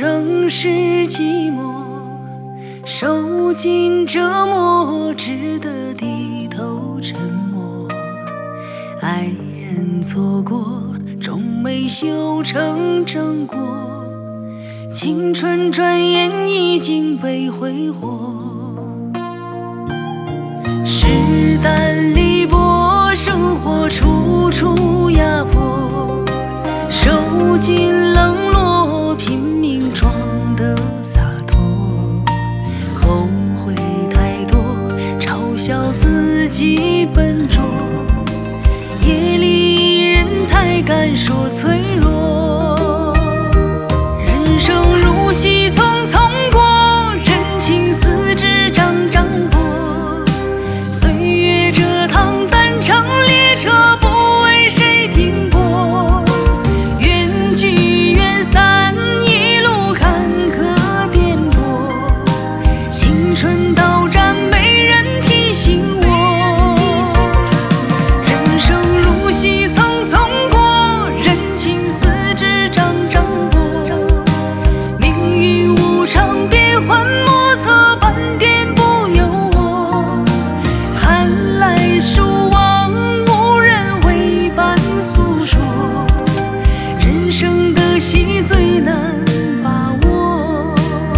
仍是寂寞，受尽折磨，只得低头沉默。爱人错过，终没修成正果。青春转眼已经被挥霍，势单力薄，生活处处压迫，受尽冷落，拼命装得洒脱。后悔太多，嘲笑自己笨拙，夜里人才敢说脆弱。人生如戏匆匆过，人情似纸张张薄。岁月这趟单程列车，不为谁停泊。缘聚缘散，一路坎坷颠簸。青春到站，没人提醒我。人生如戏匆匆过，人情似纸张张薄。命运无常，变幻莫测，半点不由我。寒来暑往，无人为伴诉说。人生的戏最难把握。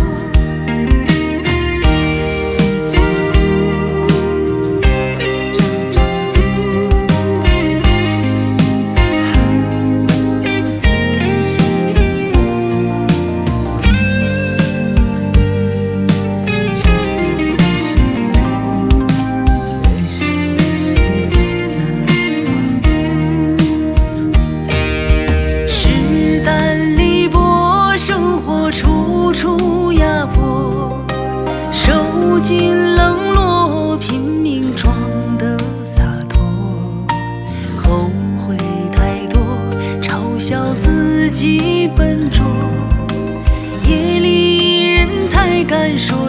势单力薄，生活处处压迫，受尽冷落，拼命装得洒脱。后悔太多，嘲笑自己笨拙，夜里人才敢说